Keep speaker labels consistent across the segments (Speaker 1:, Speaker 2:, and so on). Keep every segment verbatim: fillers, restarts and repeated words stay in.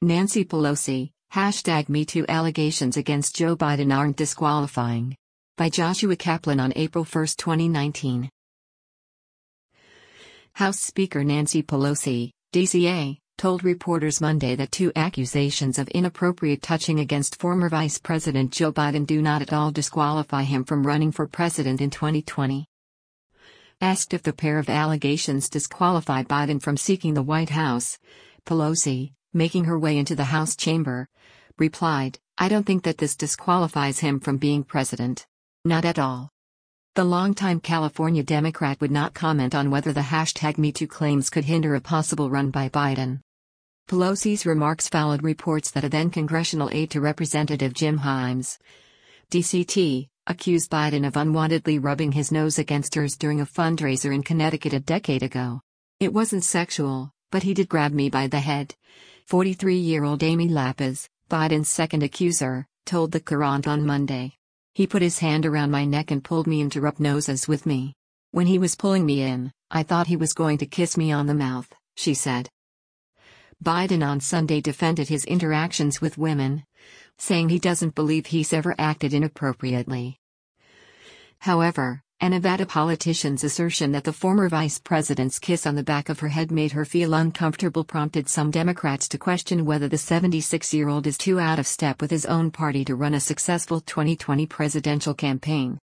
Speaker 1: Nancy Pelosi, hashtag MeToo allegations against Joe Biden aren't disqualifying. By Joshua Kaplan on April first, twenty nineteen. House Speaker Nancy Pelosi, D C A, told reporters Monday that two accusations of inappropriate touching against former Vice President Joe Biden do not at all disqualify him from running for president in twenty twenty. Asked if the pair of allegations disqualify Biden from seeking the White House, Pelosi, making her way into the House chamber, replied, "I don't think that this disqualifies him from being president. Not at all." The longtime California Democrat would not comment on whether the hashtag MeToo claims could hinder a possible run by Biden. Pelosi's remarks followed reports that a then congressional aide to Representative Jim Himes, D C T, accused Biden of unwantedly rubbing his nose against hers during a fundraiser in Connecticut a decade ago. "It wasn't sexual, but he did grab me by the head," forty-three-year-old Amy Lapis, Biden's second accuser, told the Courant on Monday. "He put his hand around my neck and pulled me in to rub noses with me. When he was pulling me in, I thought he was going to kiss me on the mouth," she said. Biden on Sunday defended his interactions with women, saying he doesn't believe he's ever acted inappropriately. However, a Nevada politician's assertion that the former vice president's kiss on the back of her head made her feel uncomfortable prompted some Democrats to question whether the seventy-six-year-old is too out of step with his own party to run a successful twenty twenty presidential campaign.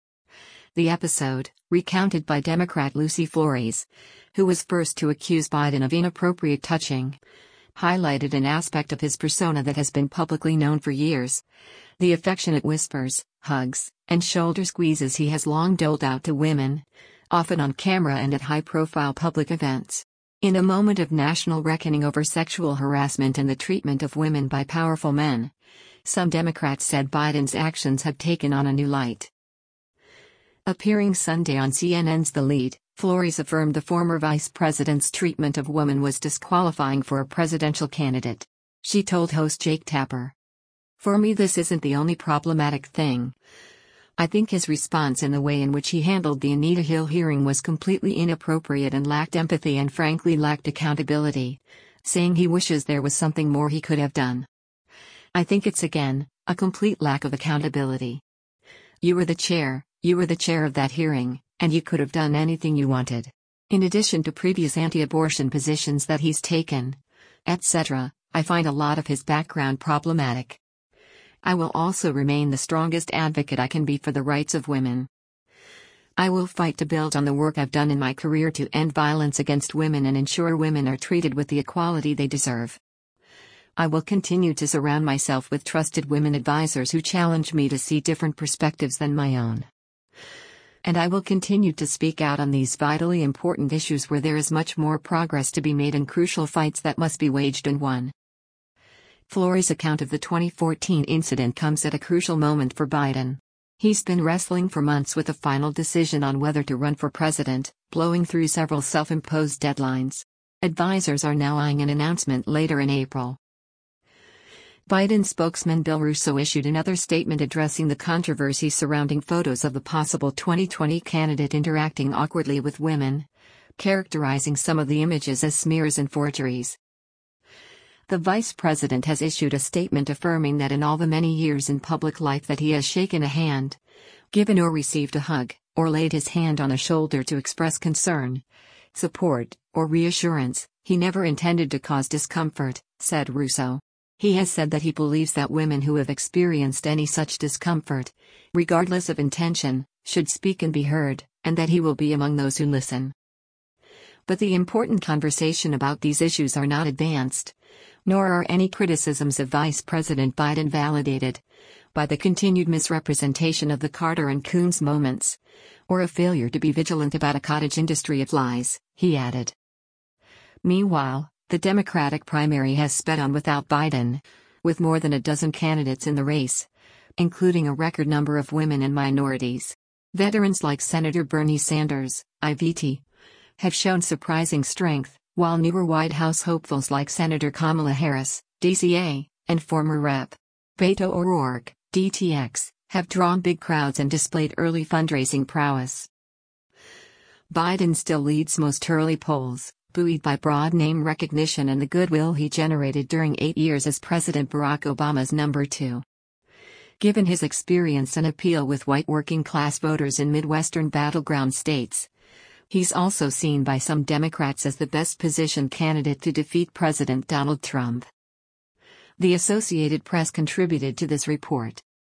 Speaker 1: The episode, recounted by Democrat Lucy Flores, who was first to accuse Biden of inappropriate touching, highlighted an aspect of his persona that has been publicly known for years: the affectionate whispers, hugs, and shoulder squeezes he has long doled out to women, often on camera and at high-profile public events. In a moment of national reckoning over sexual harassment and the treatment of women by powerful men, some Democrats said Biden's actions have taken on a new light. Appearing Sunday on C N N's The Lead, Flores affirmed the former vice president's treatment of women was disqualifying for a presidential candidate. She told host Jake Tapper, "For me, this isn't the only problematic thing. I think his response and the way in which he handled the Anita Hill hearing was completely inappropriate and lacked empathy and frankly lacked accountability, saying he wishes there was something more he could have done. I think it's again, a complete lack of accountability. You were the chair, you were the chair of that hearing, and you could have done anything you wanted. In addition to previous anti-abortion positions that he's taken, et cetera, I find a lot of his background problematic. I will also remain the strongest advocate I can be for the rights of women. I will fight to build on the work I've done in my career to end violence against women and ensure women are treated with the equality they deserve. I will continue to surround myself with trusted women advisors who challenge me to see different perspectives than my own. And I will continue to speak out on these vitally important issues where there is much more progress to be made and crucial fights that must be waged and won." Flores' account of the twenty fourteen incident comes at a crucial moment for Biden. He's been wrestling for months with a final decision on whether to run for president, blowing through several self-imposed deadlines. Advisors are now eyeing an announcement later in April. Biden spokesman Bill Russo issued another statement addressing the controversy surrounding photos of the possible twenty twenty candidate interacting awkwardly with women, characterizing some of the images as smears and forgeries. The vice president has issued a statement affirming that in all the many years in public life that he has shaken a hand, given or received a hug, or laid his hand on a shoulder to express concern, support, or reassurance, he never intended to cause discomfort, said Russo. He has said that he believes that women who have experienced any such discomfort, regardless of intention, should speak and be heard, and that he will be among those who listen. But the important conversation about these issues are not advanced, nor are any criticisms of Vice President Biden validated by the continued misrepresentation of the Carter and Coons moments, or a failure to be vigilant about a cottage industry of lies, he added. Meanwhile, the Democratic primary has sped on without Biden, with more than a dozen candidates in the race, including a record number of women and minorities. Veterans like Senator Bernie Sanders, I V T, have shown surprising strength, while newer White House hopefuls like Senator Kamala Harris, D C A, and former Representative Beto O'Rourke, D T X, have drawn big crowds and displayed early fundraising prowess. Biden still leads most early polls, buoyed by broad name recognition and the goodwill he generated during eight years as President Barack Obama's number two. Given his experience and appeal with white working-class voters in Midwestern battleground states, he's also seen by some Democrats as the best-positioned candidate to defeat President Donald Trump. The Associated Press contributed to this report.